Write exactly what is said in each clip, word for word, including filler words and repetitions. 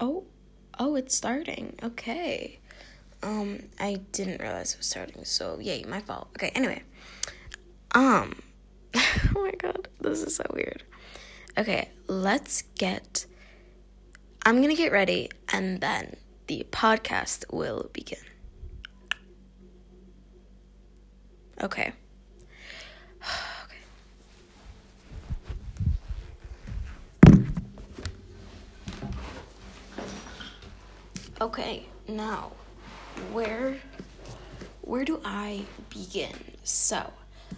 Oh, oh, it's starting. Okay. Um, I didn't realize it was starting, so yay, my fault. Okay, anyway. Um, oh my god, this is so weird. Okay, let's get, I'm gonna get ready, and then the podcast will begin. Okay. Okay, now, where, where do I begin? So,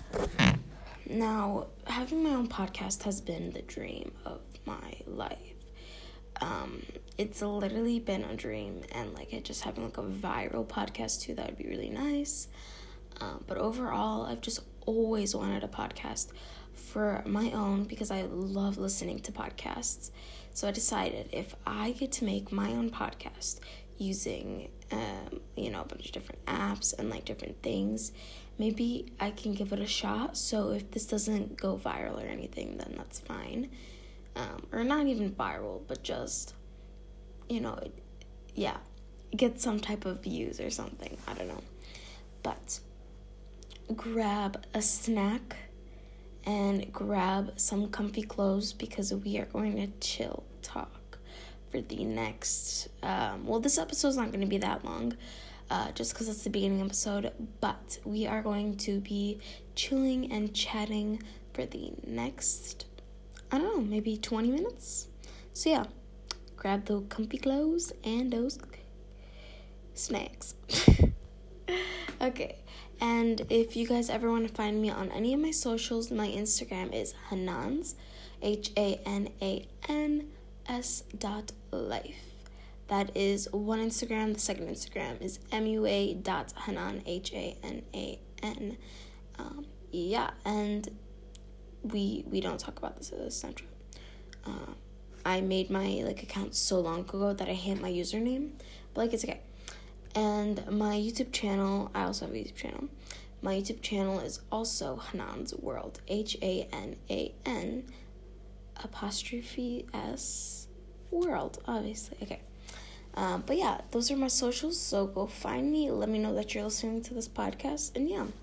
now, having my own podcast has been the dream of my life. Um, it's literally been a dream, and, like, it just having, like, a viral podcast, too, that would be really nice. Um, but overall, I've just always wanted a podcast for my own because I love listening to podcasts. So I decided if I get to make my own podcast using, um, you know, a bunch of different apps and, like, different things, maybe I can give it a shot. So if this doesn't go viral or anything, then that's fine. Um, or not even viral, but just, you know, it, yeah, get some type of views or something. I don't know. But grab a snack and grab some comfy clothes because we are going to chill talk for the next, um, well, this episode's not going to be that long, uh, just because it's the beginning episode, but we are going to be chilling and chatting for the next, I don't know, maybe twenty minutes. So yeah, grab those comfy clothes and those snacks. Okay. And if you guys ever want to find me on any of my socials, my Instagram is Hanans, H A N A N S dot life. That is one Instagram. The second Instagram is M U A dot Hanan, H A N A N. Um, yeah, and we we don't talk about this as Snapchat. Uh, I made my, like, account so long ago that I hate my username, but, like, it's okay. And my YouTube channel, I also have a YouTube channel. My YouTube channel is also Hanan's World, H A N A N apostrophe S World, obviously. Okay. Um, but yeah, those are my socials, so go find me. Let me know that you're listening to this podcast, and yeah.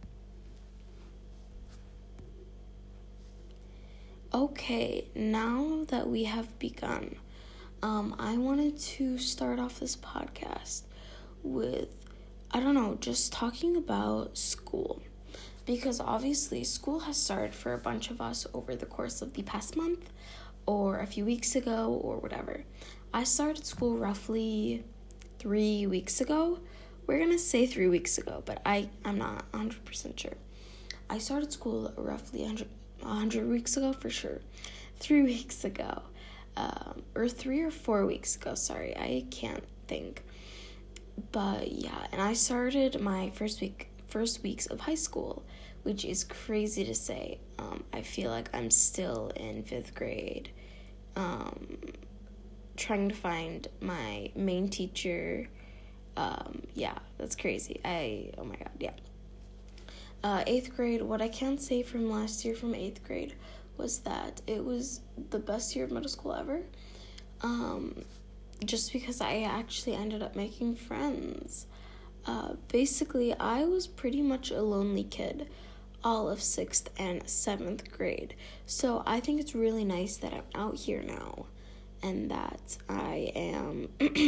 Okay, now that we have begun, um, I wanted to start off this podcast with, I don't know, just talking about school, because obviously school has started for a bunch of us over the course of the past month or a few weeks ago or whatever. I started school roughly three weeks ago. We're gonna say three weeks ago, but I, I'm not one hundred percent sure. I started school roughly one hundred, one hundred weeks ago for sure. Three weeks ago. Um, or three or four weeks ago, sorry, I can't think. But yeah, and I started my first week, first weeks of high school, which is crazy to say. Um, I feel like I'm still in fifth grade, um, trying to find my main teacher. Um, yeah, that's crazy. I, oh my god, yeah. Uh, eighth grade, what I can say from last year from eighth grade was that it was the best year of middle school ever. Um... Just because I actually ended up making friends. Uh, basically, I was pretty much a lonely kid all of sixth and seventh grade. So I think it's really nice that I'm out here now and that I am,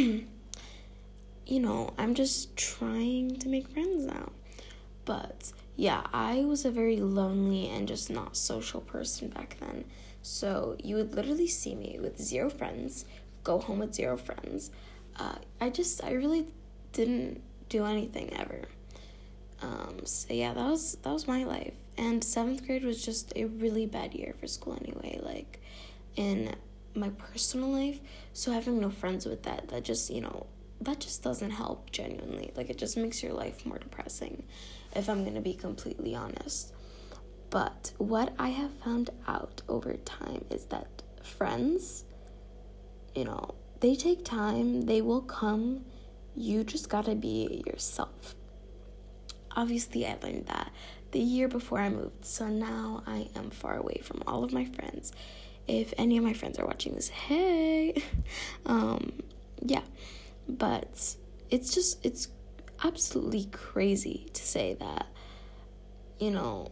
you know, I'm just trying to make friends now. But yeah, I was a very lonely and just not social person back then. So you would literally see me with zero friends, go home with zero friends. Uh, I just, I really didn't do anything ever. Um, so yeah, that was, that was my life. And seventh grade was just a really bad year for school anyway, like, in my personal life. So having no friends with that, that just, you know, that just doesn't help, genuinely. Like, it just makes your life more depressing, if I'm gonna be completely honest. But what I have found out over time is that friends, you know, they take time, they will come, you just gotta be yourself. Obviously, I learned that the year before I moved, so now I am far away from all of my friends, If any of my friends are watching this, hey, um, yeah, but it's just, it's absolutely crazy to say that, you know,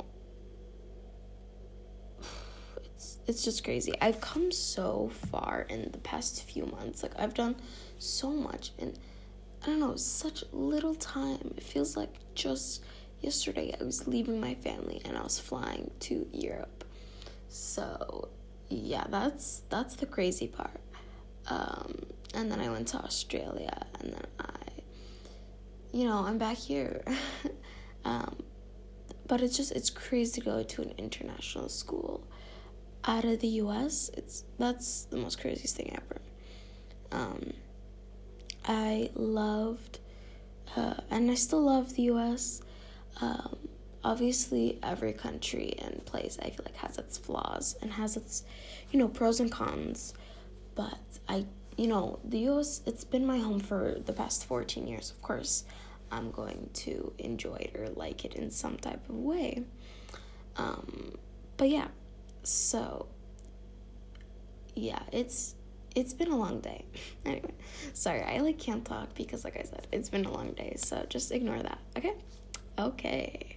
it's, it's just crazy. I've come so far in the past few months. Like, I've done so much in, I don't know, such little time. It feels like just yesterday I was leaving my family and I was flying to Europe. So, yeah, that's that's the crazy part. Um, and then I went to Australia, and then I, you know, I'm back here. um, but it's just, it's crazy to go to an international school out of the U S. It's, that's the most craziest thing ever. Um, I loved, uh, and I still love the U S. Um, obviously every country and place I feel like has its flaws and has its, you know, pros and cons, but I, you know, the U S, it's been my home for the past fourteen years. Of course, I'm going to enjoy it or like it in some type of way. Um, but yeah, so, yeah, it's, it's been a long day. Anyway, sorry, I, like, can't talk because, like I said, it's been a long day, so just ignore that, okay? Okay.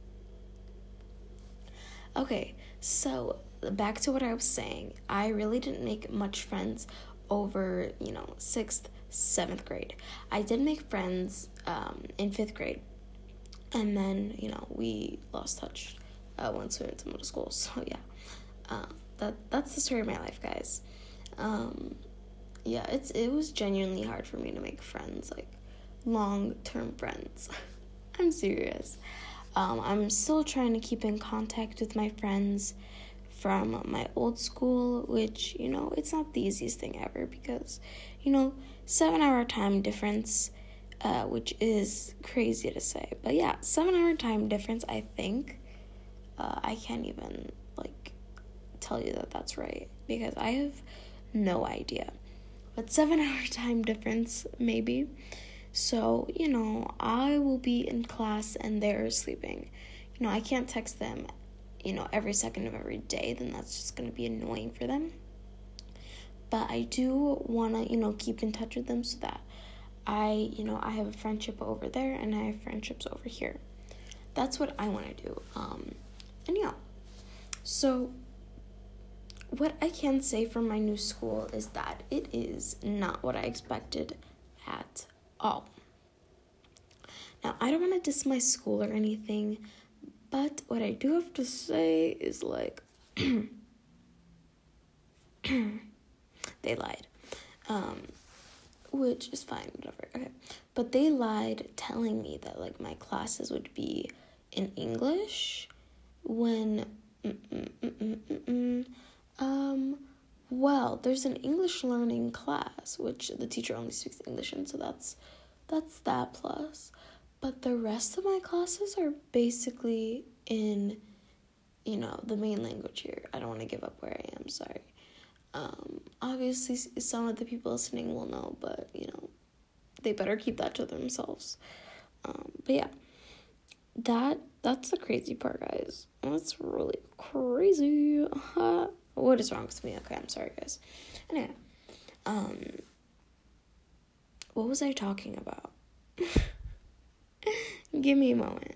Okay, so back to what I was saying. I really didn't make much friends over, you know, sixth, seventh grade. I did make friends um, in fifth grade. And then, you know, we lost touch uh, once we went to middle school. So, yeah, uh, that that's the story of my life, guys. Um, yeah, it's it was genuinely hard for me to make friends, like, long-term friends. I'm serious. Um, I'm still trying to keep in contact with my friends from my old school, which, you know, it's not the easiest thing ever because, you know, seven-hour time difference, uh, which is crazy to say. But, yeah, seven-hour time difference, I think. Uh, I can't even, like, tell you that that's right because I have no idea. But seven-hour time difference, maybe. So, you know, I will be in class and they're sleeping. You know, I can't text them, you know, every second of every day. Then that's just going to be annoying for them. But I do want to, you know, keep in touch with them so that I, you know, I have a friendship over there and I have friendships over here. That's what I want to do. Um, and yeah. So, what I can say from my new school is that it is not what I expected at all. Now, I don't want to diss my school or anything, but what I do have to say is, like, they lied, um, which is fine, whatever, okay, but they lied telling me that, like, my classes would be in English when, mm, mm, mm, mm, mm, mm, um, well, there's an English learning class, which the teacher only speaks English in, so that's, that's that plus. But the rest of my classes are basically in, you know, the main language here. I don't want to give up where I am, sorry. Um, obviously, some of the people listening will know, but, you know, they better keep that to themselves. Um, but yeah, that that's the crazy part, guys. That's really crazy. Uh, what is wrong with me? Okay, I'm sorry, guys. Anyway, um, what was I talking about? Give me a moment.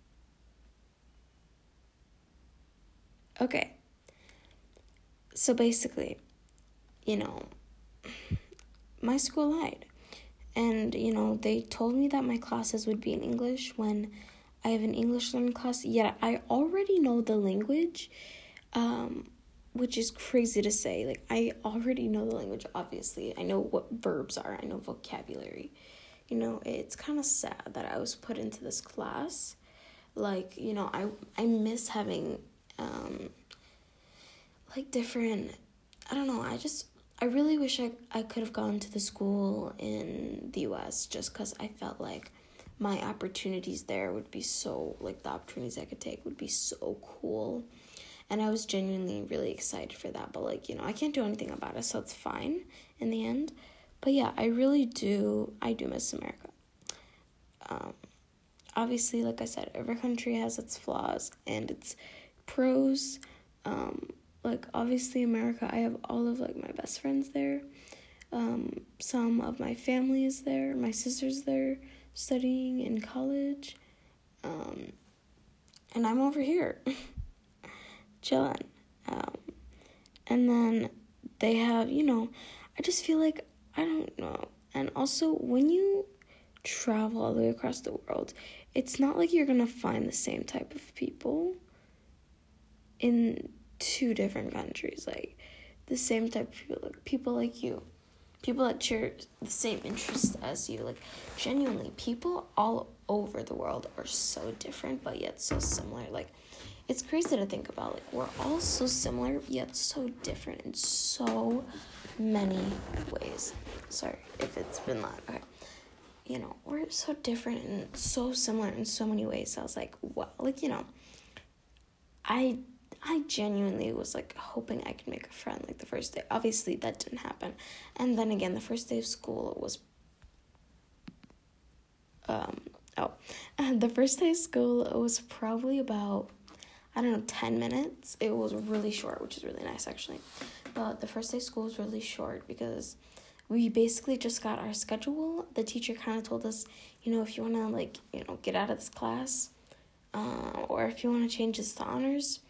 Okay. So basically, you know, my school lied. And, you know, they told me that my classes would be in English when I have an English learning class. Yet I already know the language, um, which is crazy to say. Like, I already know the language, obviously. I know what verbs are. I know vocabulary. You know, it's kind of sad that I was put into this class. Like, you know, I I miss having, um, like, different, I don't know, I just, I really wish I, I could have gone to the school in the U S just because I felt like my opportunities there would be so, like, the opportunities I could take would be so cool. And I was genuinely really excited for that. But, like, you know, I can't do anything about it, so it's fine in the end. But yeah, I really do, I do miss America. Um, obviously, like I said, every country has its flaws and its pros. Um, like, obviously, America, I have all of, like, my best friends there. Um, some of my family is there. My sister's there studying in college. Um, and I'm over here chilling. Um, and then they have, you know, I just feel like, I don't know. And also, when you travel all the way across the world, it's not like you're going to find the same type of people in two different countries. Like, the same type of people, like people like you. People that share the same interests as you. Like, genuinely, people all over the world are so different, but yet so similar. Like, it's crazy to think about. Like, we're all so similar, yet so different in so many ways. Sorry if it's been loud. Okay. You know, we're so different and so similar in so many ways. So I was like, wow. Like, you know, I... I genuinely was, like, hoping I could make a friend, like, the first day. Obviously, that didn't happen. And then again, the first day of school was, um, oh, and the first day of school, it was probably about, I don't know, ten minutes. It was really short, which is really nice, actually. But the first day of school was really short because we basically just got our schedule. The teacher kind of told us, you know, if you want to, like, you know, get out of this class, uh, or if you want to change this to honors,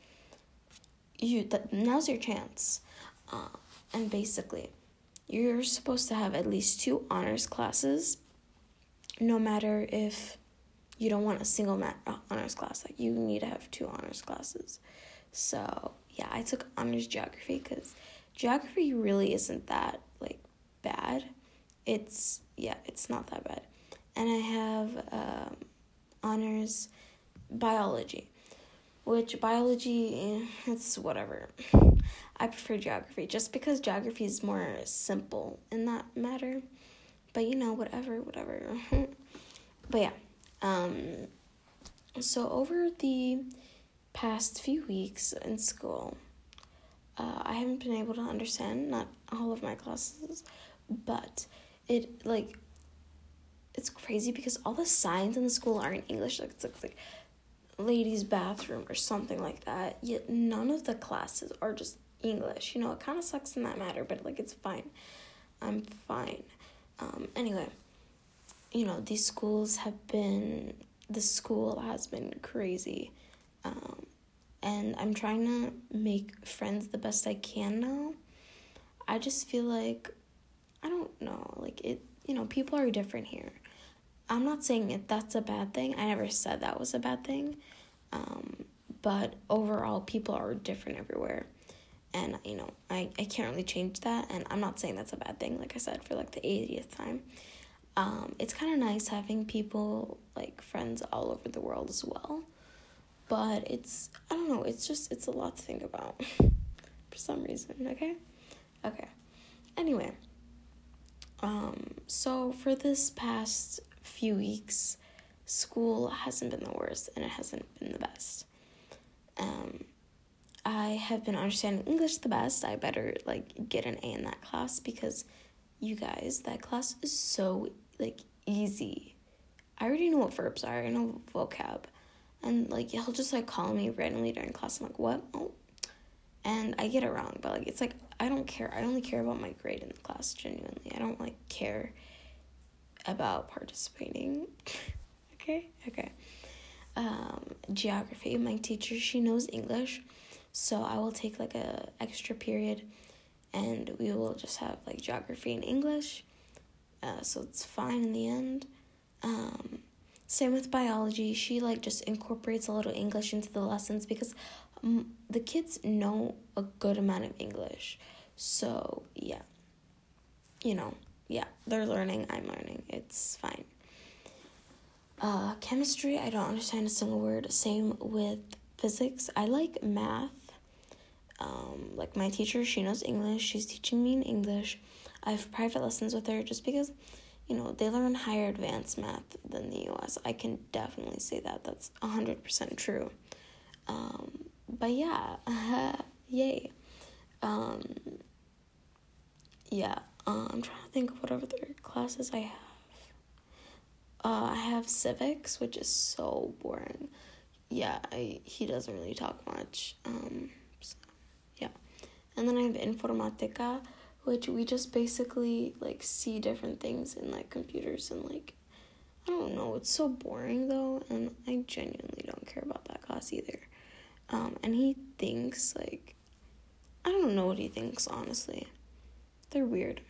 you that now's your chance. Uh, and basically, you're supposed to have at least two honors classes, no matter if you don't want a single ma- uh, honors class. Like, you need to have two honors classes. So, yeah, I took honors geography because geography really isn't that, like, bad. It's, yeah, it's not that bad. And I have um, honors biology. Which biology, it's whatever. I prefer geography just because geography is more simple in that matter. But, you know, whatever, whatever. But, yeah. Um, so, over the past few weeks in school, uh, I haven't been able to understand, not all of my classes, but it, like, it's crazy because all the signs in the school are in English. Like, it's like, it's like ladies' bathroom or something like that, yet none of the classes are just English. You know, it kind of sucks in that matter, but, like, it's fine. I'm fine. Um, anyway, you know, these schools have been, the school has been crazy, um, and I'm trying to make friends the best I can now. I just feel like, I don't know, like, it, you know, people are different here. I'm not saying that that's a bad thing. I never said that was a bad thing. Um, but overall, people are different everywhere. And, you know, I, I can't really change that. And I'm not saying that's a bad thing, like I said, for, like, the eightieth time. Um, it's kind of nice having people, like, friends all over the world as well. But it's, I don't know, it's just, it's a lot to think about for some reason, okay? Okay. Anyway, um, so for this past few weeks, school hasn't been the worst and it hasn't been the best. Um, I have been understanding English the best. I better, like, get an A in that class because, you guys, that class is so, like, easy. I already know what verbs are. I know vocab. And, like, he'll just, like, call me randomly during class. I'm like, what? Oh. And I get it wrong. But, like, it's like, I don't care. I only care about my grade in the class, genuinely. I don't, like, care about participating. okay? Okay. Um, geography. My teacher, she knows English. So I will take, like, a extra period. And we will just have, like, geography and English. Uh, so it's fine in the end. Um, same with biology. She, like, just incorporates a little English into the lessons because um, the kids know a good amount of English. So, yeah. You know, yeah, they're learning, I'm learning. It's fine. Uh, chemistry, I don't understand a single word. Same with physics. I like math. Um, like, my teacher, she knows English. She's teaching me in English. I have private lessons with her just because, you know, they learn higher advanced math than the U S. I can definitely say that. That's one hundred percent true. Um, but yeah, yay. Um, yeah, uh, I'm trying to think of what other classes I have. Uh, I have civics, which is so boring. Yeah, I he doesn't really talk much. Um, so, yeah. And then I have Informatica, which we just basically, like, see different things in, like, computers and, like, I don't know, it's so boring, though, and I genuinely don't care about that class either. Um, and he thinks, like, I don't know what he thinks, honestly. They're weird.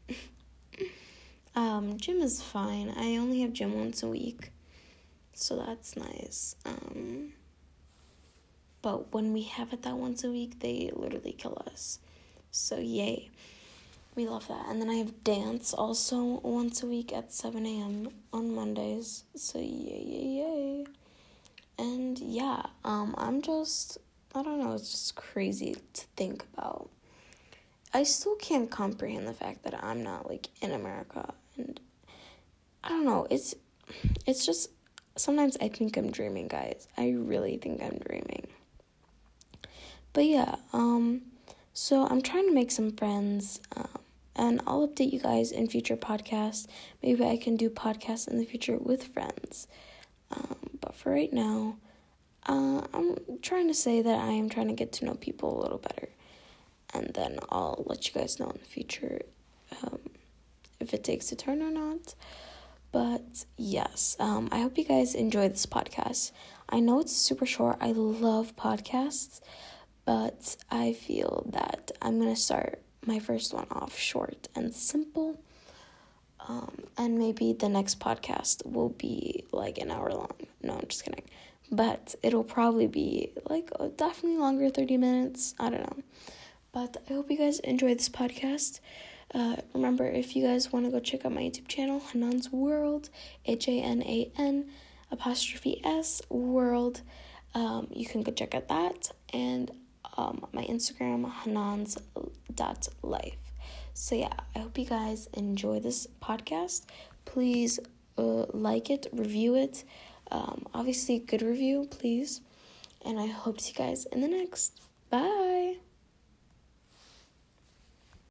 um, gym is fine. I only have gym once a week, so that's nice. Um, but when we have it that once a week, they literally kill us. So, yay. We love that. And then I have dance also once a week at seven a.m. on Mondays. So, yay, yay, yay. And, yeah, um, I'm just, I don't know, it's just crazy to think about. I still can't comprehend the fact that I'm not, like, in America. And, I don't know, it's, it's just, sometimes I think I'm dreaming, guys. I really think I'm dreaming. But, yeah, um, so I'm trying to make some friends, um, and I'll update you guys in future podcasts. Maybe I can do podcasts in the future with friends. Um, but for right now, uh, I'm trying to say that I am trying to get to know people a little better. And then I'll let you guys know in the future um, if it takes a turn or not. But yes, um, I hope you guys enjoy this podcast. I know it's super short. I love podcasts. But I feel that I'm going to start my first one off short and simple. Um, and maybe the next podcast will be like an hour long. No, I'm just kidding. But it'll probably be like definitely longer, thirty minutes. I don't know. But I hope you guys enjoy this podcast. Uh, remember, if you guys want to go check out my YouTube channel, Hanan's World, H A N A N apostrophe S World, um, you can go check out that. And um, my Instagram, hanans dot life. So yeah, I hope you guys enjoy this podcast. Please uh, like it, review it. Um, obviously, good review, please. And I hope to see you guys in the next. Bye.